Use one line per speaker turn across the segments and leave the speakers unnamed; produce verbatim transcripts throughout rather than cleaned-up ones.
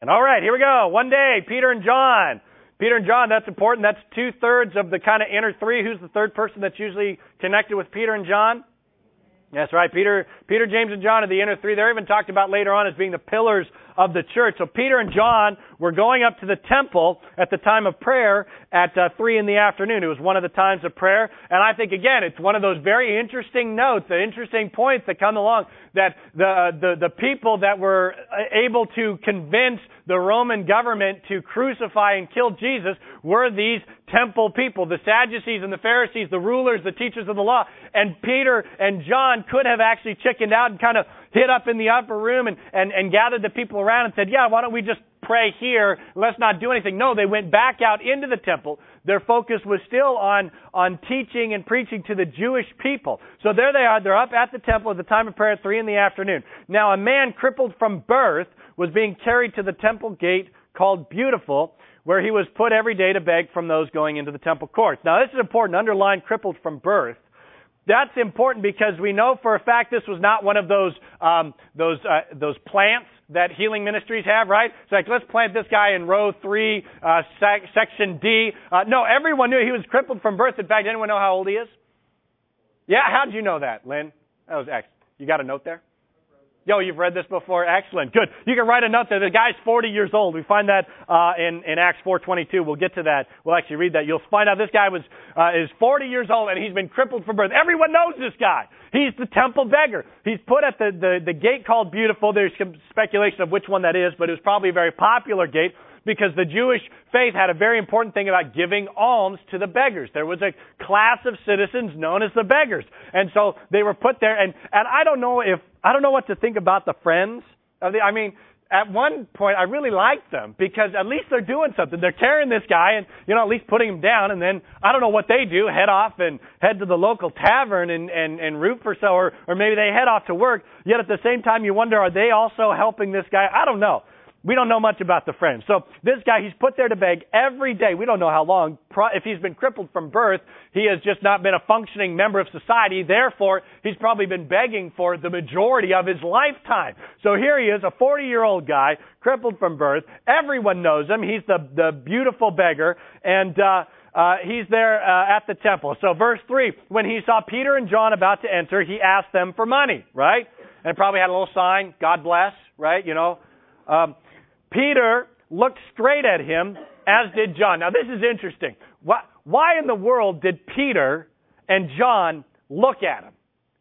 And all right, here we go. One day, Peter and John. Peter and John, that's important. That's two-thirds of the kind of inner three. Who's the third person that's usually connected with Peter and John? That's right. Peter, Peter, James, and John are the inner three. They're even talked about later on as being the pillars of the church. So Peter and John were going up to the temple at the time of prayer at uh, three in the afternoon. It was one of the times of prayer. And I think, again, it's one of those very interesting notes, the interesting points that come along, that the, the, the people that were able to convince the Roman government to crucify and kill Jesus were these temple people, the Sadducees and the Pharisees, the rulers, the teachers of the law. And Peter and John could have actually chickened out and kind of hid up in the upper room and, and, and gathered the people around and said, yeah, why don't we just pray here? Let's not do anything. No, they went back out into the temple. Their focus was still on, on teaching and preaching to the Jewish people. So there they are. They're up at the temple at the time of prayer at three in the afternoon. Now, a man crippled from birth was being carried to the temple gate called Beautiful, where he was put every day to beg from those going into the temple courts. Now, this is important. Underline crippled from birth. That's important because we know for a fact this was not one of those um, those uh, those plants that healing ministries have, right? It's like, let's plant this guy in row three, uh, sec- section D. Uh, no, everyone knew he was crippled from birth. In fact, anyone know how old he is? Yeah, how did you know that, Lynn? That was excellent. You got a note there? Yo, you've read this before? Excellent. Good. You can write a note there. The guy's forty years old. We find that uh, in, in Acts four twenty-two. We'll get to that. We'll actually read that. You'll find out this guy was uh, is forty years old and he's been crippled from birth. Everyone knows this guy. He's the temple beggar. He's put at the, the, the gate called Beautiful. There's some speculation of which one that is, but it was probably a very popular gate because the Jewish faith had a very important thing about giving alms to the beggars. There was a class of citizens known as the beggars. And so they were put there. And, and I don't know if, I don't know what to think about the friends of the, I mean, at one point I really liked them because at least they're doing something. They're carrying this guy and, you know, at least putting him down. And then I don't know what they do, head off and head to the local tavern and, and, and root for so, or, or maybe they head off to work. Yet at the same time you wonder, are they also helping this guy? I don't know. We don't know much about the friends. So this guy, he's put there to beg every day. We don't know how long. If he's been crippled from birth, he has just not been a functioning member of society. Therefore, he's probably been begging for the majority of his lifetime. So here he is, a forty-year-old guy, crippled from birth. Everyone knows him. He's the, the beautiful beggar. And uh, uh, he's there uh, at the temple. So verse three, when he saw Peter and John about to enter, he asked them for money, right? And it probably had a little sign, God bless, right? You know. Um, Peter looked straight at him, as did John. Now, this is interesting. Why, why in the world did Peter and John look at him?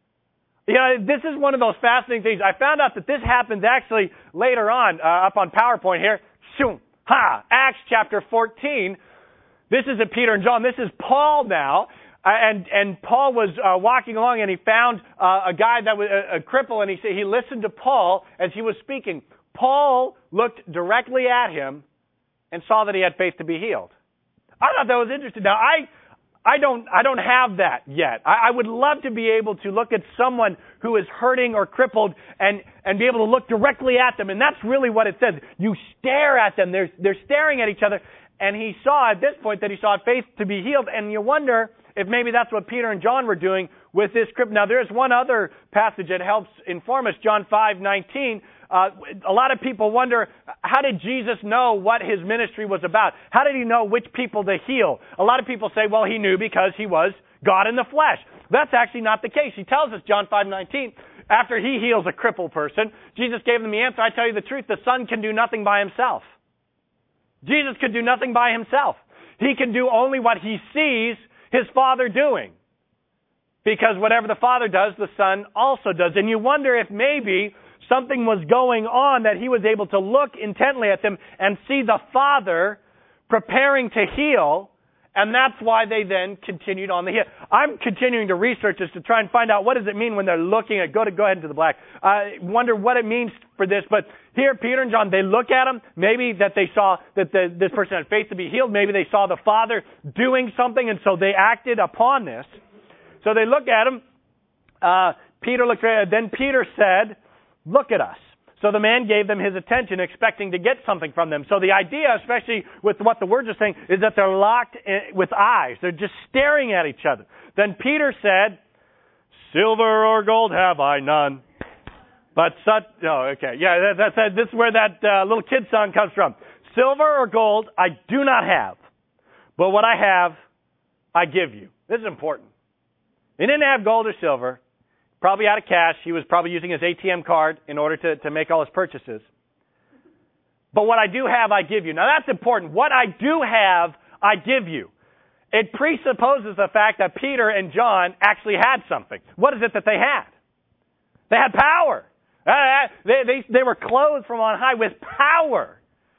You know, this is one of those fascinating things. I found out that this happens actually later on, uh, up on PowerPoint here. Shoom, ha, Acts chapter fourteen. This isn't Peter and John. This is Paul now. Uh, and, and Paul was uh, walking along and he found uh, a guy that was a, a cripple, and he said he listened to Paul as he was speaking. Paul looked directly at him and saw that he had faith to be healed. I thought that was interesting. Now, I, I don't, I don't have that yet. I, I would love to be able to look at someone who is hurting or crippled and, and be able to look directly at them. And that's really what it says. You stare at them. They're, they're staring at each other. And he saw at this point that he saw faith to be healed. And you wonder if maybe that's what Peter and John were doing with this cripple. Now, there's one other passage that helps inform us, John five nineteen. Uh, a lot of people wonder, how did Jesus know what his ministry was about? How did he know which people to heal? A lot of people say, well, he knew because he was God in the flesh. That's actually not the case. He tells us, John five nineteen, after he heals a crippled person, Jesus gave them the answer, I tell you the truth, the Son can do nothing by himself. Jesus could do nothing by himself. He can do only what he sees his Father doing. Because whatever the Father does, the Son also does. And you wonder if maybe something was going on that he was able to look intently at them and see the Father preparing to heal, and that's why they then continued on the heal. I'm continuing to research this to try and find out what does it mean when they're looking at, go to go ahead into the black. I wonder what it means for this, but here Peter and John, they look at him, maybe that they saw that the, this person had faith to be healed, maybe they saw the Father doing something, and so they acted upon this. So they look at him, uh, Peter looked at, then Peter said, look at us. So the man gave them his attention, expecting to get something from them. So the idea, especially with what the words are saying, is that they're locked in, with eyes. They're just staring at each other. Then Peter said, silver or gold have I none, But such, oh, okay. Yeah, that, that's, this is where that uh, little kid song comes from. Silver or gold I do not have, but what I have, I give you. This is important. He didn't have gold or silver, probably out of cash. He was probably using his A T M card in order to, to make all his purchases. But what I do have, I give you. Now that's important. What I do have, I give you. It presupposes the fact that Peter and John actually had something. What is it that they had? They had power. Uh, they, they, they were clothed from on high with power.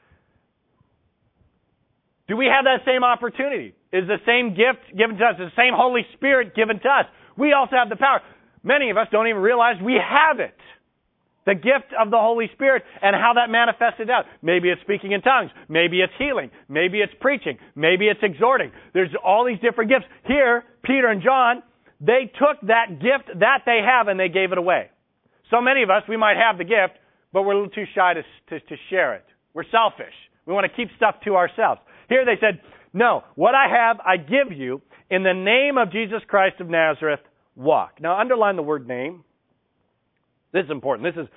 Do we have that same opportunity? Is the same gift given to us? Is the same Holy Spirit given to us? We also have the power. Many of us don't even realize we have it. The gift of the Holy Spirit and how that manifested out. Maybe it's speaking in tongues. Maybe it's healing. Maybe it's preaching. Maybe it's exhorting. There's all these different gifts. Here, Peter and John, they took that gift that they have and they gave it away. So many of us, we might have the gift, but we're a little too shy to, to, to share it. We're selfish. We want to keep stuff to ourselves. Here they said, no, what I have, I give you. In the name of Jesus Christ of Nazareth, walk. Now, underline the word name. This is important. This is,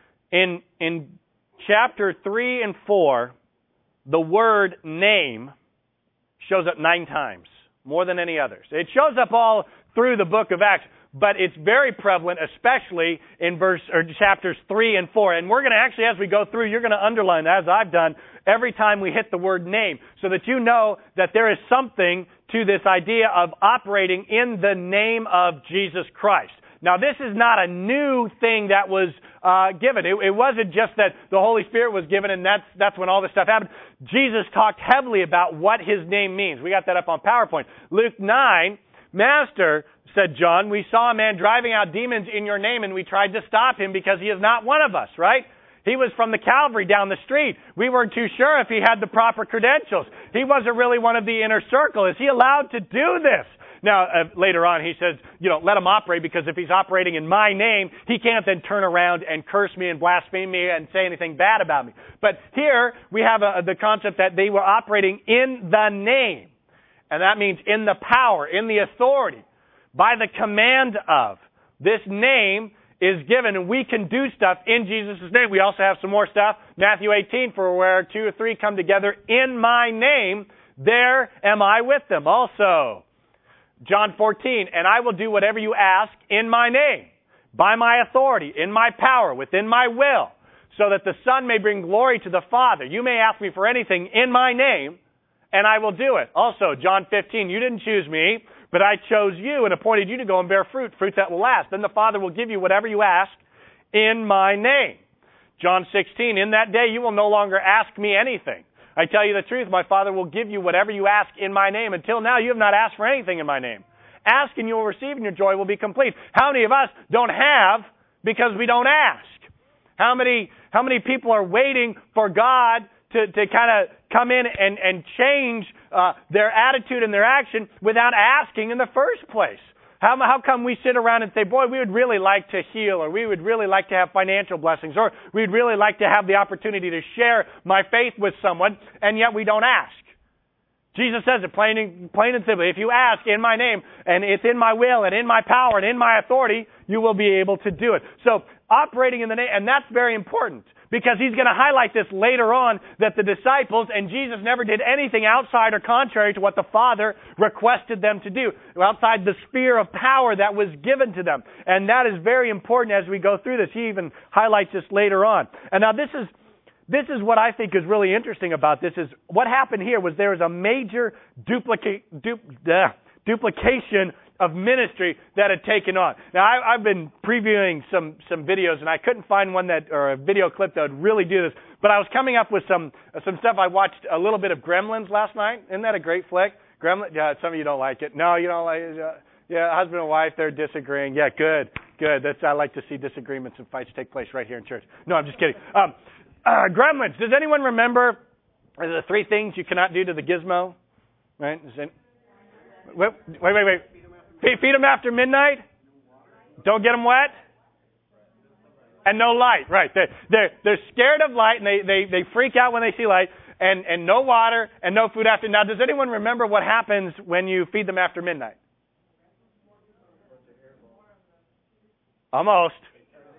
in, in chapter three and four, the word name shows up nine times, more than any others. It shows up all through the book of Acts, but it's very prevalent, especially in verse or chapters three and four. And we're going to actually, as we go through, you're going to underline, as I've done, every time we hit the word name, so that you know that there is something to this idea of operating in the name of Jesus Christ. Now, this is not a new thing that was uh, given. It, it wasn't just that the Holy Spirit was given and that's that's when all this stuff happened. Jesus talked heavily about what His name means. We got that up on PowerPoint. Luke nine, Master, said John, we saw a man driving out demons in your name and we tried to stop him because he is not one of us, right? He was from the Calvary down the street. We weren't too sure if he had the proper credentials. He wasn't really one of the inner circle. Is he allowed to do this? Now, uh, later on, he says, you know, let him operate, because if he's operating in my name, he can't then turn around and curse me and blaspheme me and say anything bad about me. But here, we have a, the concept that they were operating in the name. And that means in the power, in the authority, by the command of. This name is given, and we can do stuff in Jesus' name. We also have some more stuff. Matthew eighteen, for where two or three come together in my name, there am I with them also. John fourteen, and I will do whatever you ask in my name, by my authority, in my power, within my will, so that the Son may bring glory to the Father. You may ask me for anything in my name, and I will do it. Also, John fifteen, you didn't choose me, but I chose you and appointed you to go and bear fruit, fruit that will last. Then the Father will give you whatever you ask in my name. John sixteen, in that day you will no longer ask me anything. I tell you the truth, my Father will give you whatever you ask in my name. Until now, you have not asked for anything in my name. Ask and you will receive, and your joy will be complete. How many of us don't have because we don't ask? How many, how many people are waiting for God to, to kind of come in and, and change uh, their attitude and their action without asking in the first place? How, how come we sit around and say, boy, we would really like to heal, or we would really like to have financial blessings, or we'd really like to have the opportunity to share my faith with someone, and yet we don't ask? Jesus says it plain and, plain and simply. If you ask in my name, and it's in my will, and in my power, and in my authority, you will be able to do it. So, operating in the name, and that's very important, because he's going to highlight this later on, that the disciples and Jesus never did anything outside or contrary to what the Father requested them to do, outside the sphere of power that was given to them. And that is very important as we go through this. He even highlights this later on. And now this is This is what I think is really interesting about this, is what happened here was there was a major duplica- du- uh, duplication of ministry that had taken on. Now, I, I've been previewing some, some videos, and I couldn't find one that, or a video clip that would really do this, but I was coming up with some some stuff. I watched a little bit of Gremlins last night. Isn't that a great flick? Gremlins, yeah, some of you don't like it. No, you don't like it. Uh, yeah, husband and wife, they're disagreeing. Yeah, good, good. That's, I like to see disagreements and fights take place right here in church. No, I'm just kidding. Um, Uh, Gremlins. Does anyone remember the three things you cannot do to the gizmo? Right? Is it, wait, wait, wait, wait. Feed, feed them after midnight. Don't get them wet. And no light. Right. They're, they're, they're scared of light, and they, they, they freak out when they see light. And, and no water and no food after. Now, does anyone remember what happens when you feed them after midnight? Almost.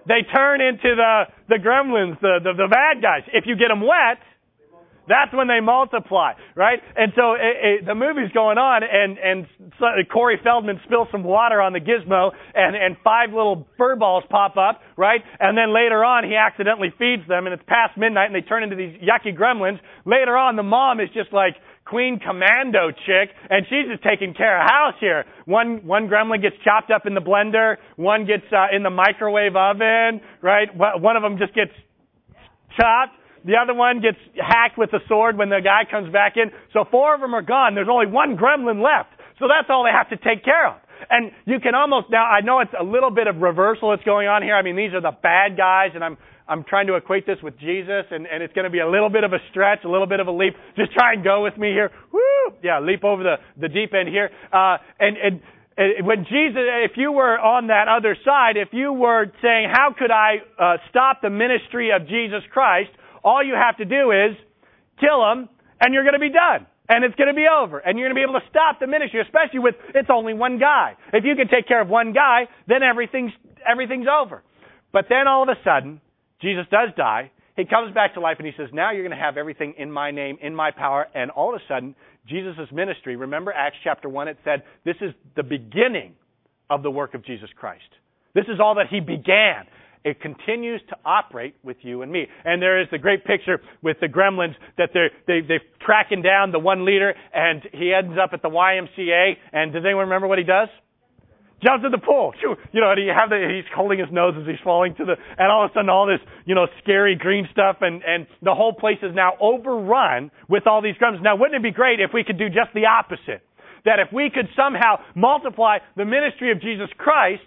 they turn into the, the gremlins, the, the, the bad guys. If you get them wet, that's when they multiply, right? And so it, it, the movie's going on, and, and so Corey Feldman spills some water on the gizmo, and, and five little fur balls pop up, right? And then later on, he accidentally feeds them, and it's past midnight, and they turn into these yucky gremlins. Later on, the mom is just like Queen Commando chick, and she's just taking care of house here. One one gremlin gets chopped up in the blender, one gets uh, in the microwave oven, right? One of them just gets chopped. The other one gets hacked with a sword when the guy comes back in. So four of them are gone. There's only one gremlin left. So that's all they have to take care of. And you can almost, now I know it's a little bit of reversal that's going on here. I mean, these are the bad guys, and I'm I'm trying to equate this with Jesus, and, and it's going to be a little bit of a stretch, a little bit of a leap. Just try and go with me here. Woo! Yeah, leap over the, the deep end here. Uh, and, and when Jesus, if you were on that other side, if you were saying, how could I uh, stop the ministry of Jesus Christ? All you have to do is kill him, and you're going to be done. And it's going to be over. And you're going to be able to stop the ministry, especially with, it's only one guy. If you can take care of one guy, then everything's, everything's over. But then all of a sudden, Jesus does die. He comes back to life, and he says, now you're going to have everything in my name, in my power. And all of a sudden, Jesus' ministry, remember Acts chapter one, it said, this is the beginning of the work of Jesus Christ. This is all that he began. It continues to operate with you and me. And there is the great picture with the gremlins that they're they, they're tracking down the one leader, and he ends up at the Y M C A. And does anyone remember what he does? Jumps in the pool. You know, and you have the, he's holding his nose as he's falling to the, and all of a sudden all this, you know, scary green stuff, and, and the whole place is now overrun with all these gremlins. Now, wouldn't it be great if we could do just the opposite? That if we could somehow multiply the ministry of Jesus Christ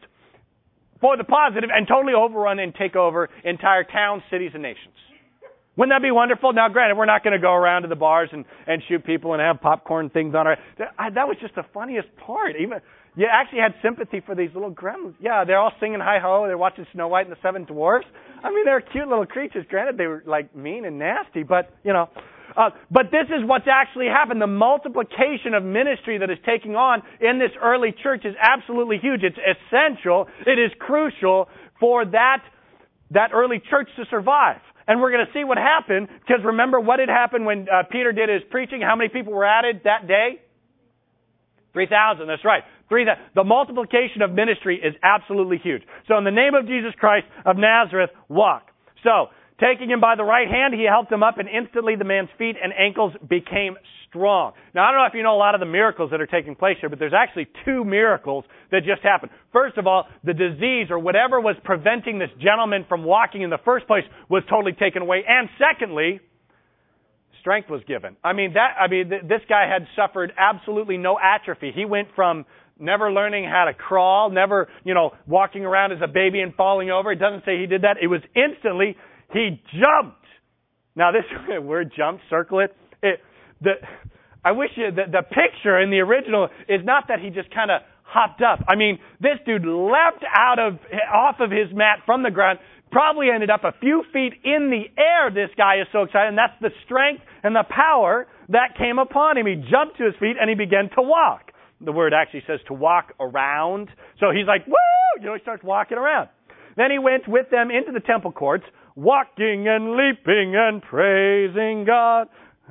for the positive and totally overrun and take over entire towns, cities, and nations. Wouldn't that be wonderful? Now, granted, we're not going to go around to the bars and, and shoot people and have popcorn things on our... That, that was just the funniest part. Even you actually had sympathy for these little gremlins. Yeah, they're all singing hi-ho. They're watching Snow White and the Seven Dwarfs. I mean, they're cute little creatures. Granted, they were, like, mean and nasty, but, you know... Uh, but this is what's actually happened. The multiplication of ministry that is taking on in this early church is absolutely huge. It's essential. It is crucial for that, that early church to survive. And we're going to see what happened, because remember what had happened when uh, Peter did his preaching? How many people were added that day? three thousand, that's right. Three thousand. The multiplication of ministry is absolutely huge. So in the name of Jesus Christ of Nazareth, walk. So, taking him by the right hand, he helped him up, and instantly the man's feet and ankles became strong. Now, I don't know if you know a lot of the miracles that are taking place here, but there's actually two miracles that just happened. First of all, the disease or whatever was preventing this gentleman from walking in the first place was totally taken away. And secondly, strength was given. I mean, that, I mean, th- this guy had suffered absolutely no atrophy. He went from never learning how to crawl, never, you know, walking around as a baby and falling over. It doesn't say he did that. It was instantly... He jumped. Now, this word "jump," circle it. it the, I wish you, the, the picture in the original is not that he just kind of hopped up. I mean, this dude leapt out of, off of his mat from the ground, probably ended up a few feet in the air. This guy is so excited, and that's the strength and the power that came upon him. He jumped to his feet, and he began to walk. The word actually says to walk around. So he's like, woo! You know, he starts walking around. Then he went with them into the temple courts, walking and leaping and praising God.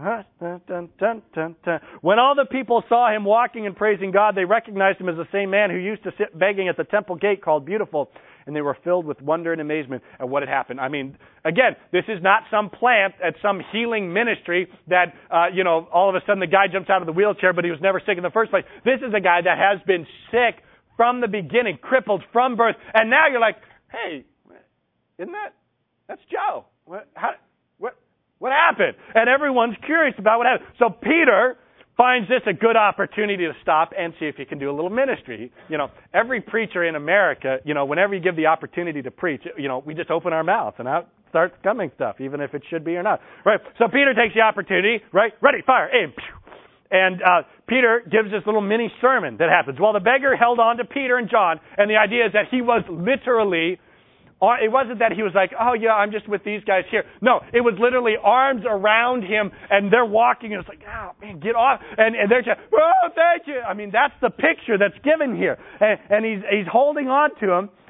When all the people saw him walking and praising God, they recognized him as the same man who used to sit begging at the temple gate called Beautiful, and they were filled with wonder and amazement at what had happened. I mean, again, this is not some plant at some healing ministry that, uh, you know, all of a sudden the guy jumps out of the wheelchair, but he was never sick in the first place. This is a guy that has been sick from the beginning, crippled from birth, and now you're like, hey, isn't that, that's Joe. What, how, what, what happened? And everyone's curious about what happened. So Peter finds this a good opportunity to stop and see if he can do a little ministry. You know, every preacher in America, you know, whenever you give the opportunity to preach, you know, we just open our mouths and out starts coming stuff, even if it should be or not. Right? So Peter takes the opportunity, right? Ready, fire, aim. And uh, Peter gives this little mini sermon that happens. Well, the beggar held on to Peter and John, and the idea is that he was literally, it wasn't that he was like, oh yeah, I'm just with these guys here. No, it was literally arms around him, and they're walking, and it's like, oh man, get off. And, and they're just, oh, thank you. I mean, that's the picture that's given here. And, and he's, he's holding on to him,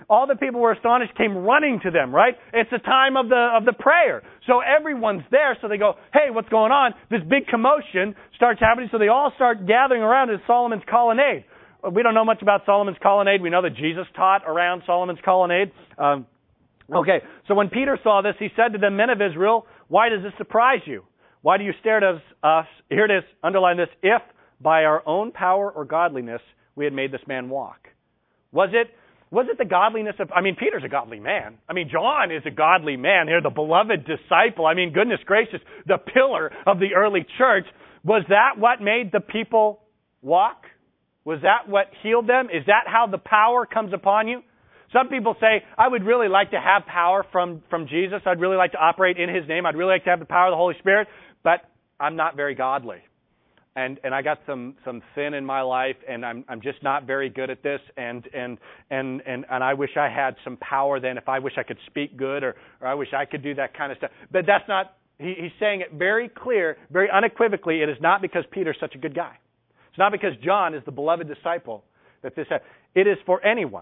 all the people were astonished, came running to them, right? It's the time of the of the prayer. So everyone's there, so they go, hey, what's going on? This big commotion starts happening, so they all start gathering around at Solomon's colonnade. We don't know much about Solomon's colonnade. We know that Jesus taught around Solomon's colonnade. Um, okay, so when Peter saw this, he said to the men of Israel, why does this surprise you? Why do you stare at us? Here it is, underline this, if by our own power or godliness we had made this man walk. Was it was it the godliness of, I mean, Peter's a godly man. I mean, John is a godly man here, the beloved disciple. I mean, goodness gracious, the pillar of the early church. Was that what made the people walk? Was that what healed them? Is that how the power comes upon you? Some people say, I would really like to have power from, from Jesus. I'd really like to operate in His name. I'd really like to have the power of the Holy Spirit, but I'm not very godly. And and I got some, some sin in my life, and I'm I'm just not very good at this, and and, and, and and I wish I had some power then, if I wish I could speak good, or, or I wish I could do that kind of stuff. But that's not, he, he's saying it very clear, very unequivocally, it is not because Peter's such a good guy. It's not because John is the beloved disciple that this has. It is for anyone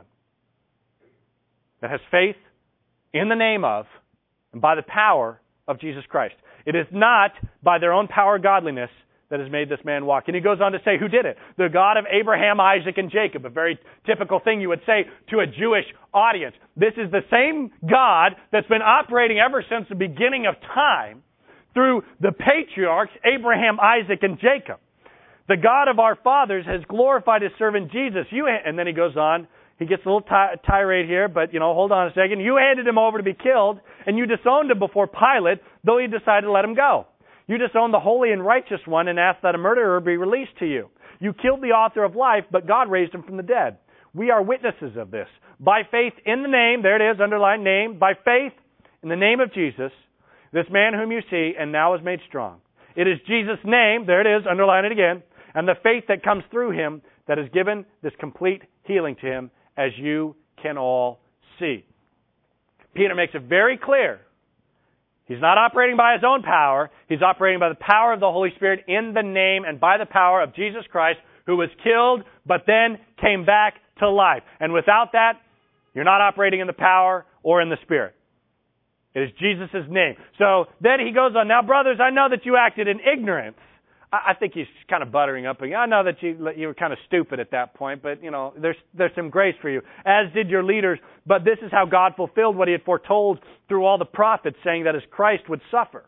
that has faith in the name of and by the power of Jesus Christ. It is not by their own power or godliness that has made this man walk. And he goes on to say, who did it? The God of Abraham, Isaac, and Jacob. A very typical thing you would say to a Jewish audience. This is the same God that's been operating ever since the beginning of time through the patriarchs, Abraham, Isaac, and Jacob. The God of our fathers has glorified His servant Jesus. You ha-, and then he goes on. He gets a little ti- tirade here, but, you know, hold on a second. You handed Him over to be killed, and you disowned Him before Pilate, though He decided to let Him go. You disowned the holy and righteous one and asked that a murderer be released to you. You killed the author of life, but God raised Him from the dead. We are witnesses of this. By faith in the name, there it is, underline name, by faith in the name of Jesus, this man whom you see and now is made strong. It is Jesus' name, there it is, underline it again, and the faith that comes through Him that has given this complete healing to him, as you can all see. Peter makes it very clear. He's not operating by his own power. He's operating by the power of the Holy Spirit in the name and by the power of Jesus Christ, who was killed but then came back to life. And without that, you're not operating in the power or in the Spirit. It is Jesus' name. So then he goes on, now brothers, I know that you acted in ignorance. I think he's kind of buttering up. I know that you you were kind of stupid at that point, but, you know, there's there's some grace for you, as did your leaders. But this is how God fulfilled what He had foretold through all the prophets, saying that as Christ would suffer.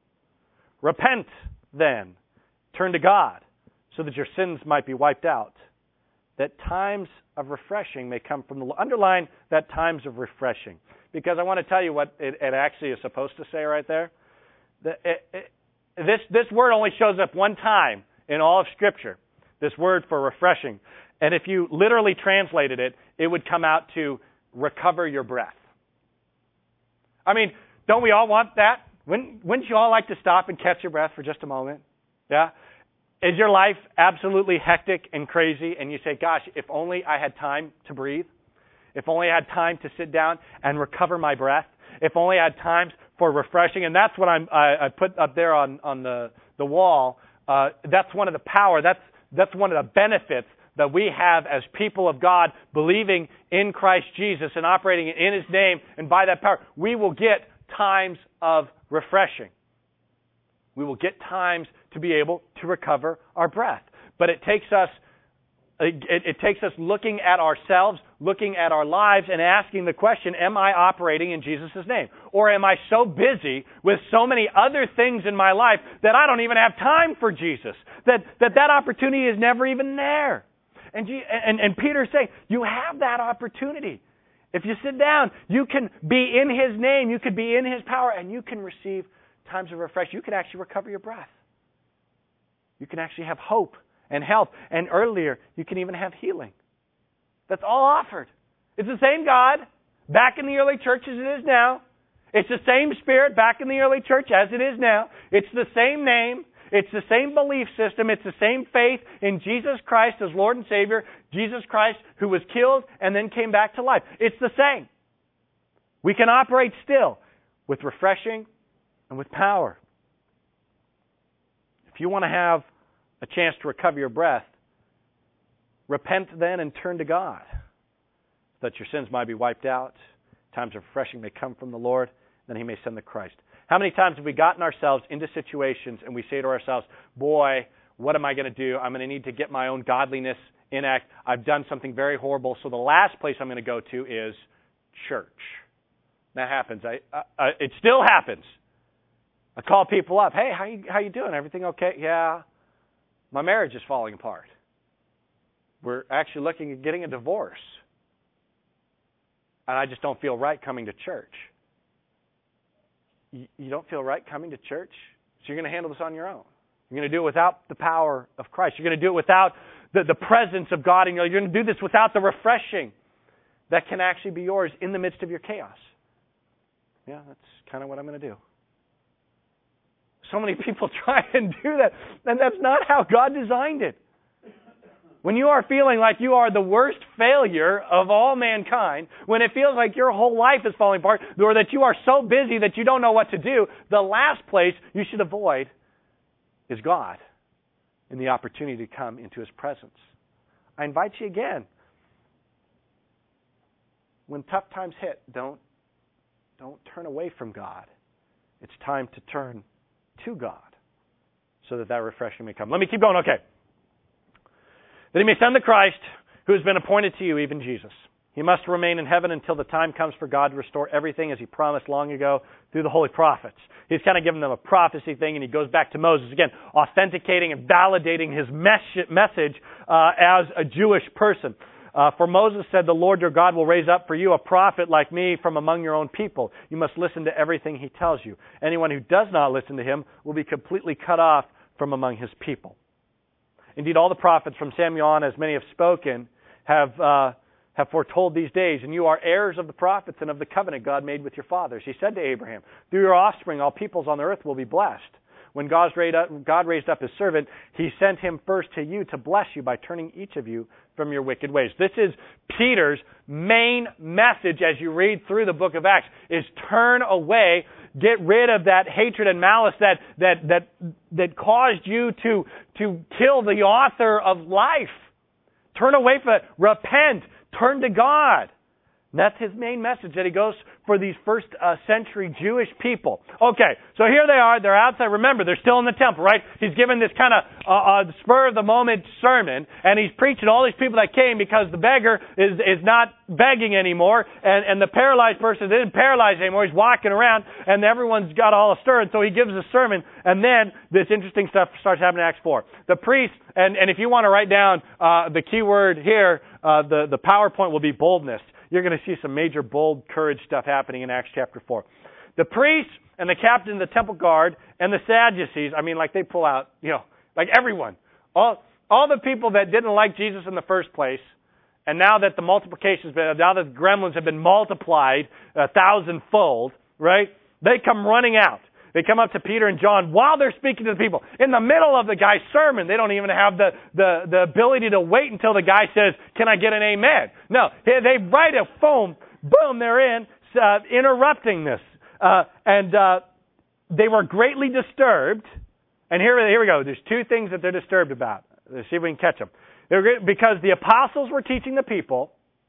Repent, then. Turn to God, so that your sins might be wiped out, that times of refreshing may come from the Lord. Underline that times of refreshing, because I want to tell you what it, it actually is supposed to say right there. The, it, it, This this word only shows up one time in all of Scripture, this word for refreshing. And if you literally translated it, it would come out to recover your breath. I mean, don't we all want that? Wouldn't, wouldn't you all like to stop and catch your breath for just a moment? Yeah? Is your life absolutely hectic and crazy, and you say, gosh, if only I had time to breathe? If only I had time to sit down and recover my breath? If only I had times for refreshing, and that's what I'm, I, I put up there on, on the, the wall. Uh, that's one of the power, that's, that's one of the benefits that we have as people of God, believing in Christ Jesus and operating in His name, and by that power, we will get times of refreshing. We will get times to be able to recover our breath. But it takes us It, it takes us looking at ourselves, looking at our lives, and asking the question, am I operating in Jesus' name? Or am I so busy with so many other things in my life that I don't even have time for Jesus? That that, that opportunity is never even there. And, and, and Peter's saying, you have that opportunity. If you sit down, you can be in His name, you can be in His power, and you can receive times of refreshing. You can actually recover your breath. You can actually have hope and health. And earlier, you can even have healing. That's all offered. It's the same God back in the early church as it is now. It's the same Spirit back in the early church as it is now. It's the same name. It's the same belief system. It's the same faith in Jesus Christ as Lord and Savior. Jesus Christ who was killed and then came back to life. It's the same. We can operate still with refreshing and with power. If you want to have a chance to recover your breath, repent then and turn to God. that your sins might be wiped out. Times of refreshing may come from the Lord. Then He may send the Christ. How many times have we gotten ourselves into situations and we say to ourselves, boy, what am I going to do? I'm going to need to get my own godliness in act. I've done something very horrible, so the last place I'm going to go to is church. That happens. I, I, it still happens. I call people up. Hey, how you, how you doing? Everything okay? Yeah. My marriage is falling apart. We're actually looking at getting a divorce. And I just don't feel right coming to church. You, you don't feel right coming to church? So you're going to handle this on your own. You're going to do it without the power of Christ. You're going to do it without the, the presence of God. And you're going to do this without the refreshing that can actually be yours in the midst of your chaos. Yeah, that's kind of what I'm going to do. So many people try and do that, and that's not how God designed it. When you are feeling like you are the worst failure of all mankind, when it feels like your whole life is falling apart, or that you are so busy that you don't know what to do, the last place you should avoid is God and the opportunity to come into His presence. I invite you again. When tough times hit, don't, don't turn away from God. It's time to turn to God so that that refreshing may come. Let me keep going. Okay. That He may send the Christ who has been appointed to you, even Jesus. He must remain in heaven until the time comes for God to restore everything as He promised long ago through the holy prophets. He's kind of given them a prophecy thing, and He goes back to Moses, again, authenticating and validating His mes- message uh, as a Jewish person. Uh, for Moses said, the Lord your God will raise up for you a prophet like me from among your own people. You must listen to everything he tells you. Anyone who does not listen to him will be completely cut off from among his people. Indeed, all the prophets from Samuel on, as many have spoken, have uh, have foretold these days. And you are heirs of the prophets and of the covenant God made with your fathers. He said to Abraham, through your offspring all peoples on the earth will be blessed. When God raised up, God raised up His servant, He sent him first to you to bless you by turning each of you from your wicked ways. This is Peter's main message as you read through the book of Acts, is turn away, get rid of that hatred and malice that that that that caused you to, to kill the author of life. Turn away from it. Repent. Turn to God. And that's His main message that He goes for these first uh, century Jewish people. Okay, so here they are. They're outside. Remember, they're still in the temple, right? He's given this kind of uh, uh, spur-of-the-moment sermon, and He's preaching to all these people that came because the beggar is is not begging anymore, and, and the paralyzed person isn't paralyzed anymore. He's walking around, and everyone's got all astir, and so He gives a sermon, and then this interesting stuff starts happening in Acts four. The priest, and, and if you want to write down uh, the key word here, uh, the, the PowerPoint will be boldness. You're going to see some major bold courage stuff happening in Acts chapter four. The priests and the captain of the temple guard and the Sadducees, I mean, like they pull out, you know, like everyone. All all the people that didn't like Jesus in the first place, and now that the multiplication's been, now that the gremlins have been multiplied a thousandfold, right? They come running out. They come up to Peter and John while they're speaking to the people. In the middle of the guy's sermon, they don't even have the, the, the ability to wait until the guy says, can I get an amen? No, they write a foam, boom, they're in, uh, interrupting this. Uh, and uh, they were greatly disturbed. And here, here we go. There's two things that they're disturbed about. Let's see if we can catch them. They're, because the apostles were teaching the people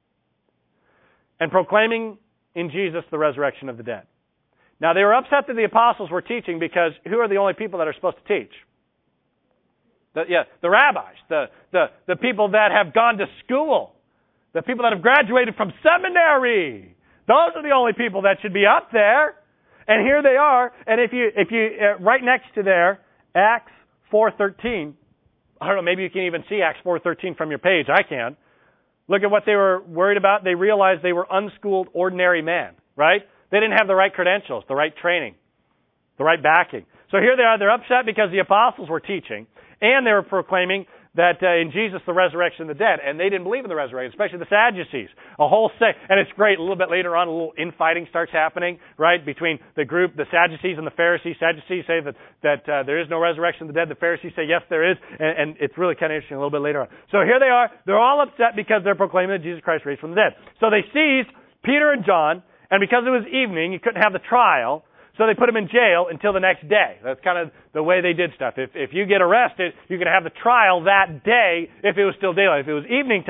and proclaiming in Jesus the resurrection of the dead. Now, they were upset that the apostles were teaching because who are the only people that are supposed to teach? The, yeah, the rabbis, the, the, the people that have gone to school, the people that have graduated from seminary. Those are the only people that should be up there. And here they are. And if you, if you, uh, right next to there, Acts four thirteen, I don't know, maybe you can even see Acts four thirteen from your page. I can. Look at what they were worried about. They realized they were unschooled, ordinary men, right? They didn't have the right credentials, the right training, the right backing. So here they are. They're upset because the apostles were teaching, and they were proclaiming that uh, in Jesus the resurrection of the dead, and they didn't believe in the resurrection, especially the Sadducees. A whole sect, and it's great. A little bit later on, a little infighting starts happening, right, between the group, the Sadducees and the Pharisees. Sadducees say that that uh, there is no resurrection of the dead. The Pharisees say yes, there is, and, and it's really kind of interesting. A little bit later on. So here they are. They're all upset because they're proclaiming that Jesus Christ raised from the dead. So they seized Peter and John, and because it was evening, you couldn't have the trial. So they put him in jail until the next day. That's kind of the way they did stuff. If if you get arrested, you could have the trial that day if it was still daylight. If it was evening time,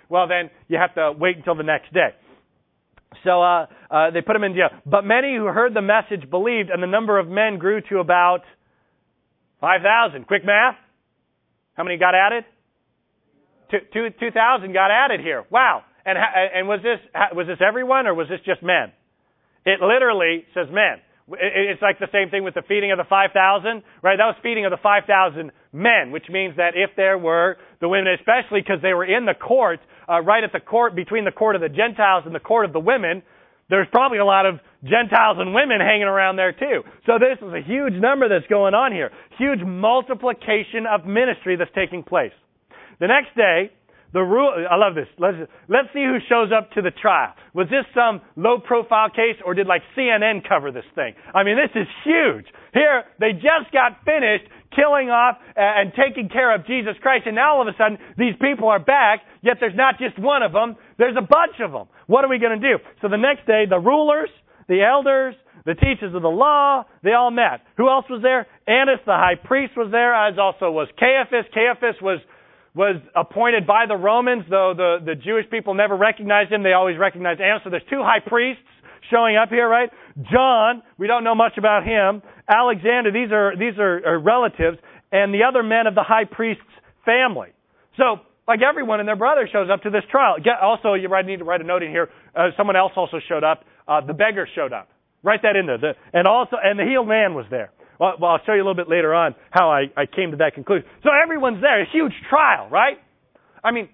well, then you have to wait until the next day. So uh, uh, they put him in jail. But many who heard the message believed, and the number of men grew to about five thousand. Quick math. How many got added? Two, two, two thousand got added here. Wow. And and was this was this everyone, or was this just men? It literally says men. It's like the same thing with the feeding of the five thousand, right? That was feeding of the five thousand men, which means that if there were the women, especially because they were in the court, uh, right at the court, between the court of the Gentiles and the court of the women, there's probably a lot of Gentiles and women hanging around there too. So this is a huge number that's going on here. Huge multiplication of ministry that's taking place. The next day, the rule, I love this. Let's, let's see who shows up to the trial. Was this some low-profile case, or did like C N N cover this thing? I mean, this is huge. Here, they just got finished killing off and taking care of Jesus Christ, and now all of a sudden, these people are back, yet there's not just one of them, there's a bunch of them. What are we going to do? So the next day, the rulers, the elders, the teachers of the law, they all met. Who else was there? Annas, the high priest, was there, as also was Caiaphas. Caiaphas was was appointed by the Romans, though the, the Jewish people never recognized him. They always recognized Annas. So there's two high priests showing up here, right? John, we don't know much about him. Alexander, these are these are, are relatives, and the other men of the high priest's family. So, like everyone and their brother shows up to this trial. Also, you need to write a note in here. Uh, someone else also showed up. Uh, the beggar showed up. Write that in there. The, and also, and the healed man was there. Well, well, I'll show you a little bit later on how I, I came to that conclusion. So everyone's there. A huge trial, right? I mean,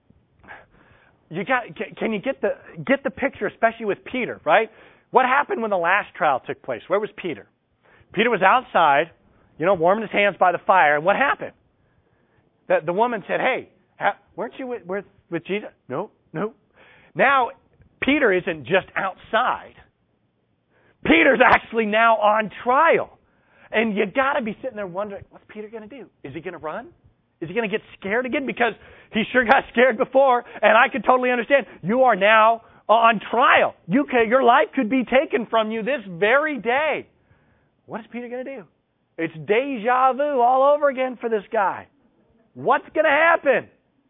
you got. Can you get the get the picture, especially with Peter, right? What happened when the last trial took place? Where was Peter? Peter was outside, you know, warming his hands by the fire. And what happened? The, the woman said, "Hey, ha, weren't you with, with with Jesus?" No, no. Now Peter isn't just outside. Peter's actually now on trial. And you got to be sitting there wondering, what's Peter going to do? Is he going to run? Is he going to get scared again? Because he sure got scared before, and I could totally understand. You are now on trial. You can, your life could be taken from you this very day. What is Peter going to do? It's deja vu all over again for this guy. What's going to happen?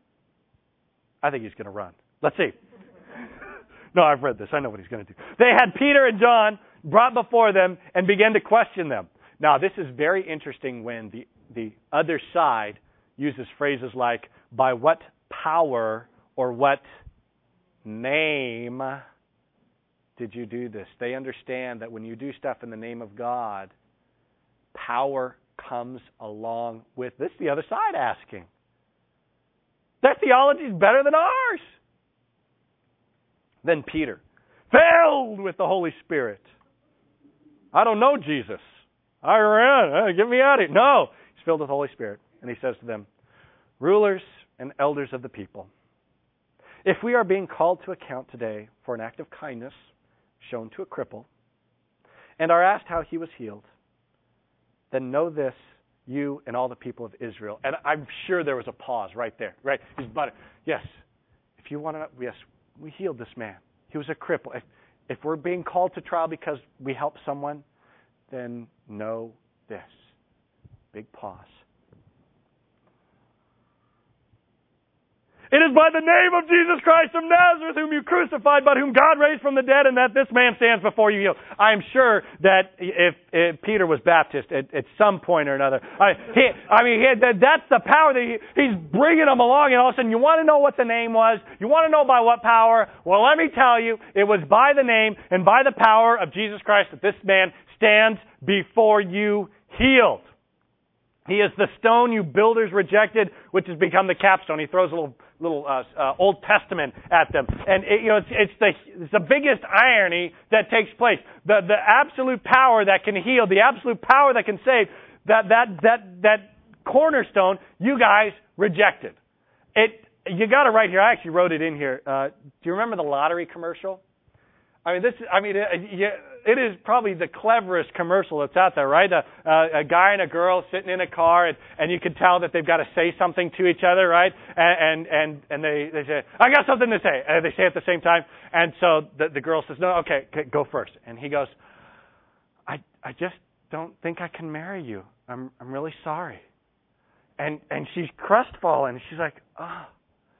I think he's going to run. Let's see. No, I've read this. I know what he's going to do. They had Peter and John brought before them and began to question them. Now, this is very interesting when the, the other side uses phrases like, by what power or what name did you do this? They understand that when you do stuff in the name of God, power comes along with this. The other side asking. Their theology is better than ours. Then Peter, filled with the Holy Spirit. I don't know Jesus. I ran. Get me out of here. No. He's filled with the Holy Spirit. And he says to them, rulers and elders of the people, if we are being called to account today for an act of kindness shown to a cripple, and are asked how he was healed, then know this, you and all the people of Israel. And I'm sure there was a pause right there. Right? He's but yes. If you want to know, yes, we healed this man. He was a cripple. If, if we're being called to trial because we helped someone, then know this. Big pause. It is by the name of Jesus Christ of Nazareth, whom you crucified, but whom God raised from the dead, and that this man stands before you healed. I am sure that if, if Peter was Baptist at, at some point or another, I, he, I mean, he, that, that's the power that he, he's bringing them along, and all of a sudden, you want to know what the name was? You want to know by what power? Well, let me tell you, it was by the name and by the power of Jesus Christ that this man stands before you healed. He is the stone you builders rejected, which has become the capstone. He throws a little little uh, uh, Old Testament at them, and it, you know it's, it's the it's the biggest irony that takes place. The the absolute power that can heal, the absolute power that can save. That that that that cornerstone you guys rejected. It you got it right here. I actually wrote it in here. Uh, do you remember the lottery commercial? I mean, this. I mean, it, it is probably the cleverest commercial that's out there, right? A, a, a guy and a girl sitting in a car, and, and you can tell that they've got to say something to each other, right? And and and, and they, they say, "I got something to say," and they say it at the same time. And so the, the girl says, "No, okay, okay, go first." And he goes, "I I just don't think I can marry you. I'm I'm really sorry." And and she's crestfallen. She's like, "Oh,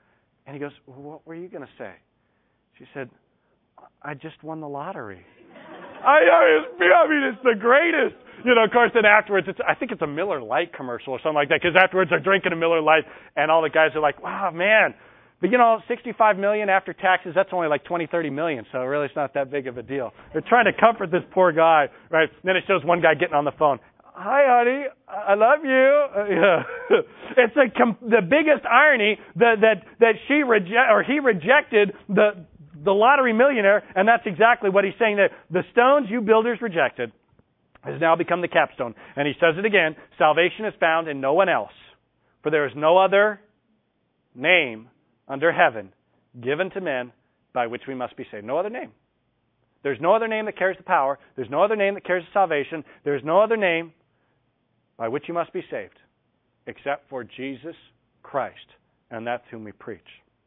And he goes, well, what were you going to say? She said, I just won the lottery. I, I mean, it's the greatest. You know, of course, then afterwards, it's, I think it's a Miller Lite commercial or something like that, because afterwards they're drinking a Miller Lite, and all the guys are like, wow, man. But, you know, sixty-five million dollars after taxes, that's only like twenty, thirty million, so really it's not that big of a deal. They're trying to comfort this poor guy, right? And then it shows one guy getting on the phone. Hi, honey. I love you. Uh, yeah. It's a com- the biggest irony that that that she reject or he rejected the the lottery millionaire, and that's exactly what he's saying there. The stones you builders rejected has now become the capstone. And he says it again, salvation is found in no one else, for there is no other name under heaven given to men by which we must be saved. No other name. There's no other name that carries the power. There's no other name that carries the salvation. There's no other name by which you must be saved except for Jesus Christ, and that's whom we preach.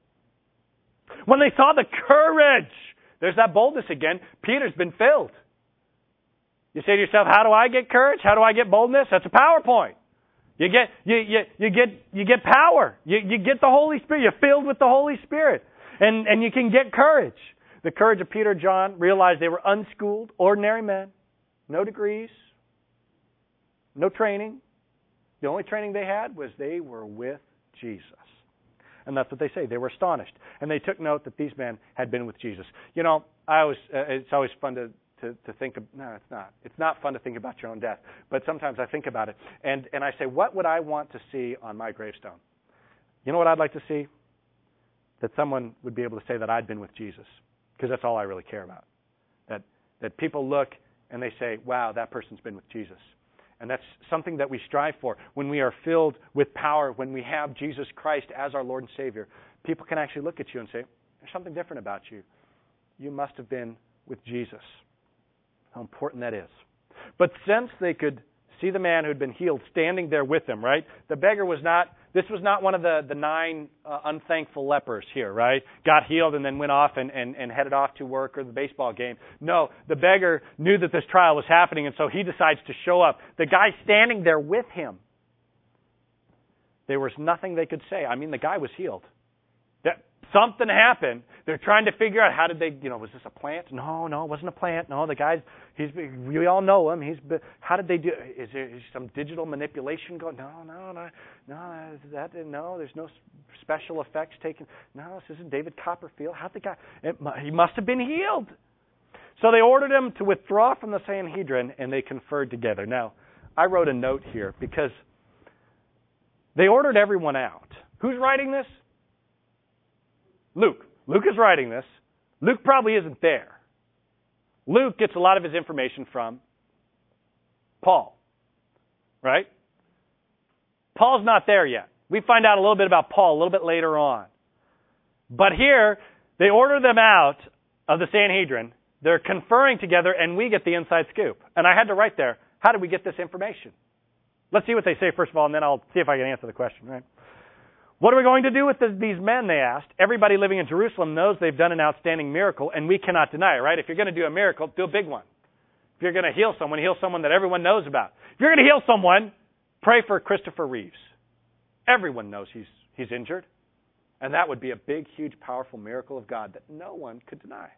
When they saw the courage, there's that boldness again. Peter's been filled. You say to yourself, how do I get courage? How do I get boldness? That's a PowerPoint. You get you you, you get you get power. You you get the Holy Spirit. You're filled with the Holy Spirit. And and you can get courage. The courage of Peter and John realized they were unschooled, ordinary men, no degrees, no training. The only training they had was they were with Jesus. And that's what they say. They were astonished. And they took note that these men had been with Jesus. You know, I always uh, it's always fun to To, to think of, no, it's not. It's not fun to think about your own death. But sometimes I think about it. And, and I say, what would I want to see on my gravestone? You know what I'd like to see? That someone would be able to say that I'd been with Jesus. Because that's all I really care about. That, that people look and they say, wow, that person's been with Jesus. And that's something that we strive for. When we are filled with power, when we have Jesus Christ as our Lord and Savior, people can actually look at you and say, there's something different about you. You must have been with Jesus. How important that is. But since they could see the man who had been healed standing there with them, right? The beggar was not, this was not one of the, the nine uh, unthankful lepers here, right? Got healed and then went off and, and, and headed off to work or the baseball game. No, the beggar knew that this trial was happening, and so he decides to show up. The guy standing there with him, there was nothing they could say. I mean, the guy was healed. That something happened. They're trying to figure out how did they, you know, was this a plant? No, no, it wasn't a plant. No, the guy's, he's, we all know him. He's, how did they do? Is there some digital manipulation going? No, no, no, no, that, no. There's no special effects taken. No, this isn't David Copperfield. How'd the guy? It, he must have been healed. So they ordered him to withdraw from the Sanhedrin, and they conferred together. Now, I wrote a note here because they ordered everyone out. Who's writing this? Luke. Luke is writing this. Luke probably isn't there. Luke gets a lot of his information from Paul, right? Paul's not there yet. We find out a little bit about Paul a little bit later on. But here, they order them out of the Sanhedrin. They're conferring together, and we get the inside scoop. And I had to write there, how did we get this information? Let's see what they say first of all, and then I'll see if I can answer the question, right? What are we going to do with this, these men, they asked. Everybody living in Jerusalem knows they've done an outstanding miracle, and we cannot deny it, right? If you're going to do a miracle, do a big one. If you're going to heal someone, heal someone that everyone knows about. If you're going to heal someone, pray for Christopher Reeves. Everyone knows he's, he's injured. And that would be a big, huge, powerful miracle of God that no one could deny.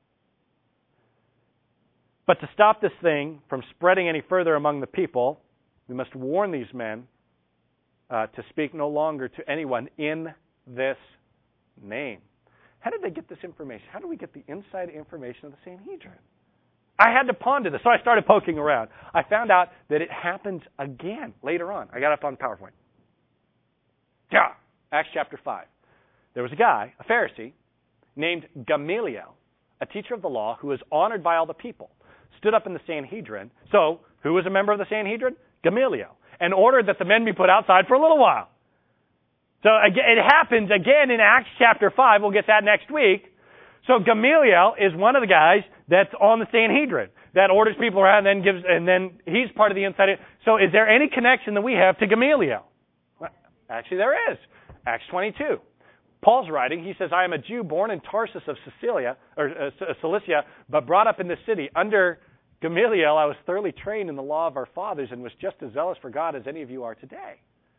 But to stop this thing from spreading any further among the people, we must warn these men Uh, to speak no longer to anyone in this name. How did they get this information? How do we get the inside information of the Sanhedrin? I had to ponder this, so I started poking around. I found out that it happens again later on. I got up on PowerPoint. Yeah, Acts chapter five. There was a guy, a Pharisee, named Gamaliel, a teacher of the law who was honored by all the people, stood up in the Sanhedrin. So, who was a member of the Sanhedrin? Gamaliel. And ordered that the men be put outside for a little while. So it happens again in Acts chapter five. We'll get that next week. So Gamaliel is one of the guys that's on the Sanhedrin that orders people around and then gives, and then he's part of the inside. So is there any connection that we have to Gamaliel? Well, actually, there is. Acts twenty-two. Paul's writing. He says, "I am a Jew born in Tarsus of Cilicia, or uh, Cilicia, but brought up in this city under Gamaliel. I was thoroughly trained in the law of our fathers and was just as zealous for God as any of you are today."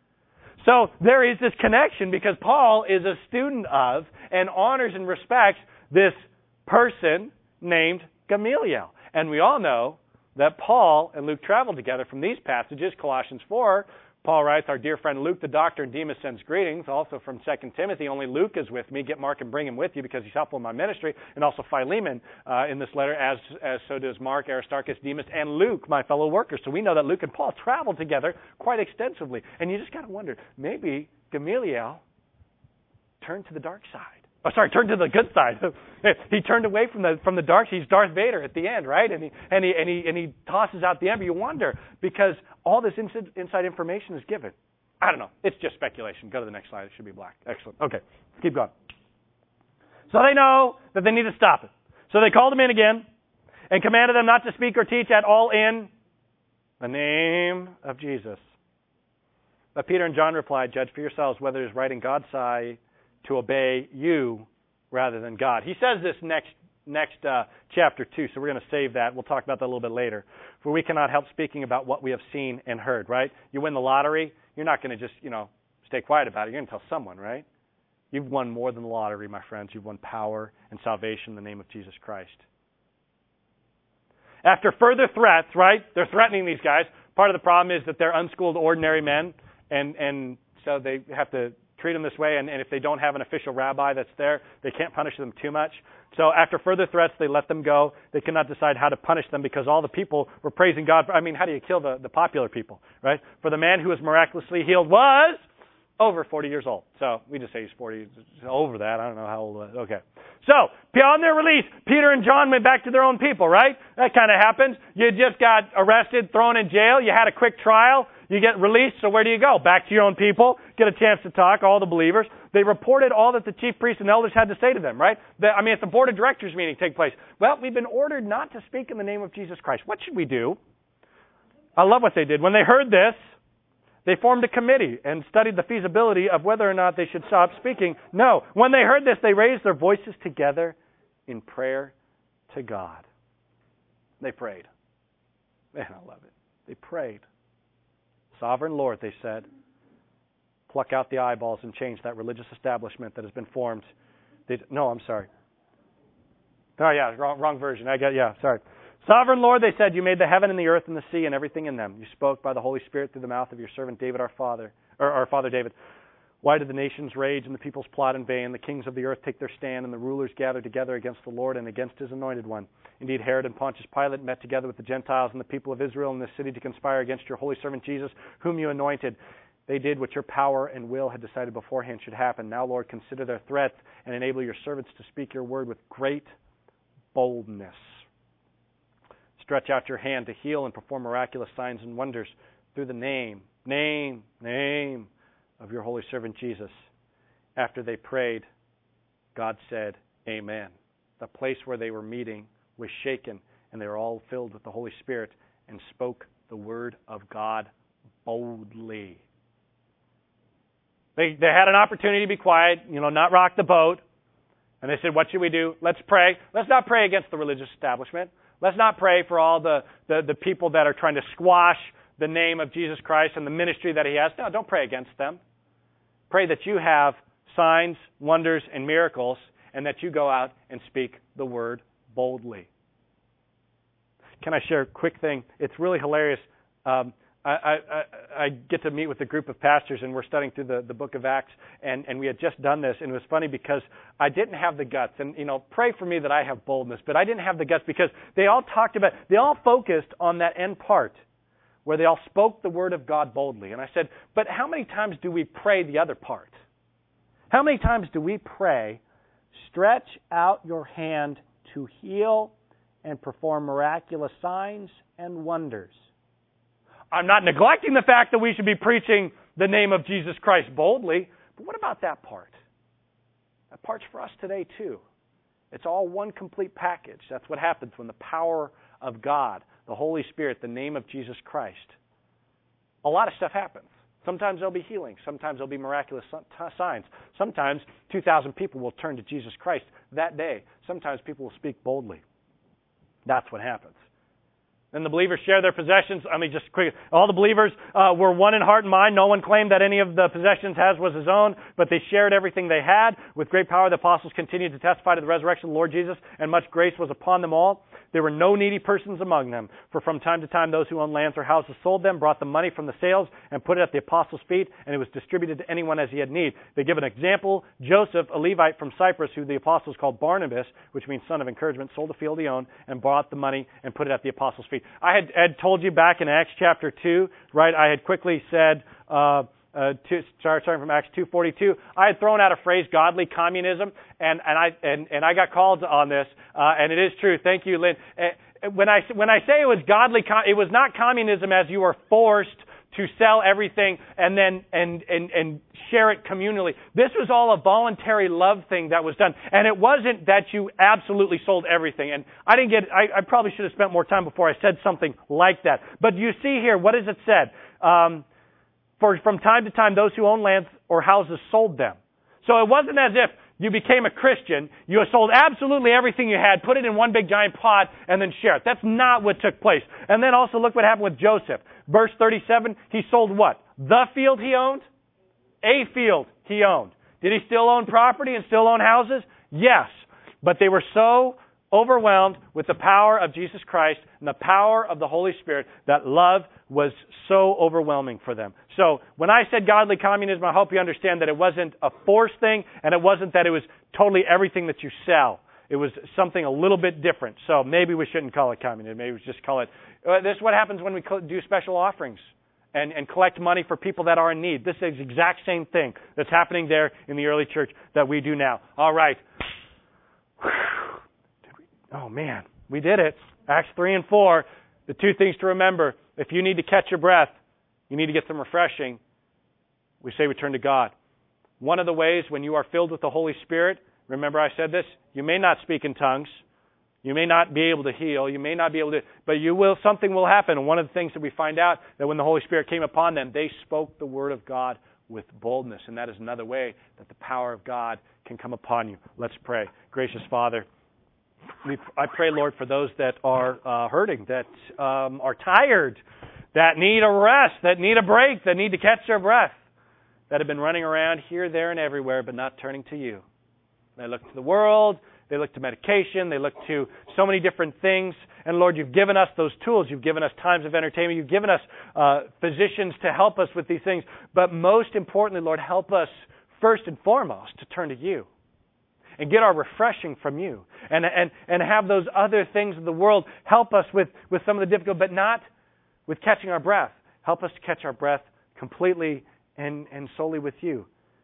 So there is this connection because Paul is a student of and honors and respects this person named Gamaliel. And we all know that Paul and Luke traveled together from these passages. Colossians four, Paul writes, our dear friend Luke the doctor and Demas sends greetings. Also from Second Timothy, only Luke is with me. Get Mark and bring him with you because he's helpful in my ministry. And also Philemon uh, in this letter, as, as so does Mark, Aristarchus, Demas, and Luke, my fellow workers. So we know that Luke and Paul traveled together quite extensively. And you just got to wonder, maybe Gamaliel turned to the dark side. Oh, sorry, turned to the good side. He turned away from the from the dark. He's Darth Vader at the end, right? And he and he and he and he tosses out the ember. You wonder because all this inside, inside information is given. I don't know. It's just speculation. Go to the next slide. It should be black. Excellent. Okay, let's keep going. So they know that they need to stop it. So they called them in again and commanded them not to speak or teach at all in the name of Jesus. But Peter and John replied, "Judge for yourselves whether it is right in God's sight to obey you rather than God." He says this next next uh, chapter two, so we're going to save that. We'll talk about that a little bit later. For we cannot help speaking about what we have seen and heard, right? You win the lottery, you're not going to just, you know, stay quiet about it. You're going to tell someone, right? You've won more than the lottery, my friends. You've won power and salvation in the name of Jesus Christ. After further threats, right? They're threatening these guys. Part of the problem is that they're unschooled, ordinary men, and, and so they have to treat them this way, and, and if they don't have an official rabbi that's there, they can't punish them too much. So after further threats, they let them go. They cannot decide how to punish them because all the people were praising God. I mean, how do you kill the, the popular people, right? For the man who was miraculously healed was over forty years old. So we just say he's forty, over that. I don't know how old. Okay. So, beyond their release, Peter and John went back to their own people, right? That kind of happens. You just got arrested, thrown in jail. You had a quick trial. You get released, so where do you go? Back to your own people, get a chance to talk, all the believers. They reported all that the chief priests and elders had to say to them, right? The, I mean, at the board of directors meeting take place. Well, we've been ordered not to speak in the name of Jesus Christ. What should we do? I love what they did. When they heard this, they formed a committee and studied the feasibility of whether or not they should stop speaking. No. When they heard this, they raised their voices together in prayer to God. They prayed. Man, I love it. They prayed. Sovereign Lord, they said, pluck out the eyeballs and change that religious establishment that has been formed. They, no, I'm sorry. Oh, yeah, wrong, wrong version. I get, yeah, sorry. Sovereign Lord, they said, you made the heaven and the earth and the sea and everything in them. You spoke by the Holy Spirit through the mouth of your servant David, our father, or our father David. Why did the nations rage and the peoples plot in vain? The kings of the earth take their stand and the rulers gather together against the Lord and against his anointed one. Indeed, Herod and Pontius Pilate met together with the Gentiles and the people of Israel in this city to conspire against your holy servant Jesus, whom you anointed. They did what your power and will had decided beforehand should happen. Now, Lord, consider their threats and enable your servants to speak your word with great boldness. Stretch out your hand to heal and perform miraculous signs and wonders through the name, name, name of your holy servant Jesus. After they prayed, God said, Amen. The place where they were meeting was shaken, and they were all filled with the Holy Spirit and spoke the word of God boldly. They, they had an opportunity to be quiet, you know, not rock the boat. And they said, what should we do? Let's pray. Let's not pray against the religious establishment. Let's not pray for all the, the, the people that are trying to squash the name of Jesus Christ and the ministry that he has. No, don't pray against them. Pray that you have signs, wonders, and miracles, and that you go out and speak the word boldly. Can I share a quick thing? It's really hilarious. Um, I, I, I get to meet with a group of pastors, and we're studying through the, the book of Acts, and, and we had just done this, and it was funny because I didn't have the guts, and, you know, pray for me that I have boldness, but I didn't have the guts because they all talked about, they all focused on that end part where they all spoke the word of God boldly. And I said, but how many times do we pray the other part? How many times do we pray, stretch out your hand to heal and perform miraculous signs and wonders? I'm not neglecting the fact that we should be preaching the name of Jesus Christ boldly, but what about that part? That part's for us today too. It's all one complete package. That's what happens when the power of God, the Holy Spirit, the name of Jesus Christ, a lot of stuff happens. Sometimes there'll be healing. Sometimes there'll be miraculous signs. Sometimes two thousand people will turn to Jesus Christ that day. Sometimes people will speak boldly. That's what happens. Then the believers share their possessions. I mean, just quick. All the believers uh, were one in heart and mind. No one claimed that any of the possessions has was his own, but they shared everything they had. With great power, the apostles continued to testify to the resurrection of the Lord Jesus, and much grace was upon them all. There were no needy persons among them, for from time to time those who owned lands or houses sold them, brought the money from the sales, and put it at the apostles' feet, and it was distributed to anyone as he had need. They give an example. Joseph, a Levite from Cyprus, who the apostles called Barnabas, which means son of encouragement, sold a field he owned, and brought the money and put it at the apostles' feet. I had, had told you back in Acts chapter two, right, I had quickly said, uh, Uh, two, sorry, starting from Acts two forty-two, I had thrown out a phrase, godly communism, and, and I and, and I got called on this, uh, and it is true. Thank you, Lynn. Uh, when I when I say it was godly, it was not communism as you were forced to sell everything and then and and and share it communally. This was all a voluntary love thing that was done, and it wasn't that you absolutely sold everything. And I didn't get. I, I probably should have spent more time before I said something like that. But you see here, what is it said? Um, For from time to time, those who own lands or houses sold them. So it wasn't as if you became a Christian, you sold absolutely everything you had, put it in one big giant pot, and then share it. That's not what took place. And then also look what happened with Joseph. Verse thirty-seven, he sold what? The field he owned? A field he owned. Did he still own property and still own houses? Yes. But they were so overwhelmed with the power of Jesus Christ and the power of the Holy Spirit that love was so overwhelming for them. So when I said godly communism, I hope you understand that it wasn't a forced thing, and it wasn't that it was totally everything that you sell. It was something a little bit different. So maybe we shouldn't call it communism. Maybe we just call it... Uh, this is what happens when we do special offerings and, and collect money for people that are in need. This is the exact same thing that's happening there in the early church that we do now. All right. Oh, man, we did it. Acts three and four, the two things to remember. If you need to catch your breath, you need to get some refreshing, we say we turn to God. One of the ways when you are filled with the Holy Spirit, remember I said this, you may not speak in tongues. You may not be able to heal. You may not be able to, but you will, something will happen. And one of the things that we find out, that when the Holy Spirit came upon them, they spoke the Word of God with boldness. And that is another way that the power of God can come upon you. Let's pray. Gracious Father, We, I pray, Lord, for those that are uh, hurting, that um, are tired, that need a rest, that need a break, that need to catch their breath, that have been running around here, there, and everywhere, but not turning to you. They look to the world, they look to medication, they look to so many different things. And Lord, you've given us those tools. You've given us times of entertainment. You've given us uh, physicians to help us with these things. But most importantly, Lord, help us first and foremost to turn to you and get our refreshing from you, and and and have those other things of the world help us with, with some of the difficult, but not with catching our breath. Help us to catch our breath completely and, and solely with you.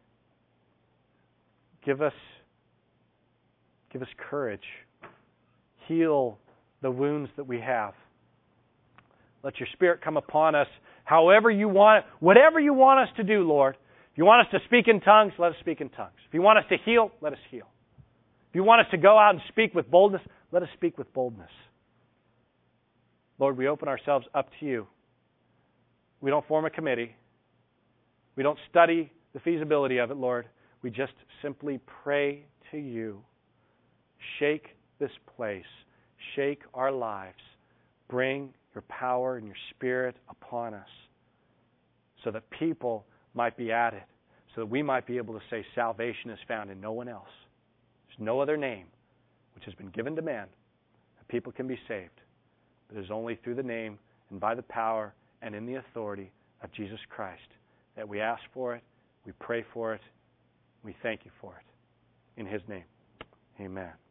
Give us give us courage. Heal the wounds that we have. Let your Spirit come upon us however you want, whatever you want us to do, Lord. If you want us to speak in tongues, let us speak in tongues. If you want us to heal, let us heal. If you want us to go out and speak with boldness, let us speak with boldness. Lord, we open ourselves up to you. We don't form a committee. We don't study the feasibility of it, Lord. We just simply pray to you. Shake this place. Shake our lives. Bring your power and your Spirit upon us so that people might be added, so that we might be able to say salvation is found in no one else. There's no other name which has been given to man that people can be saved. But it is only through the name and by the power and in the authority of Jesus Christ that we ask for it, we pray for it, we thank you for it. In His name, amen.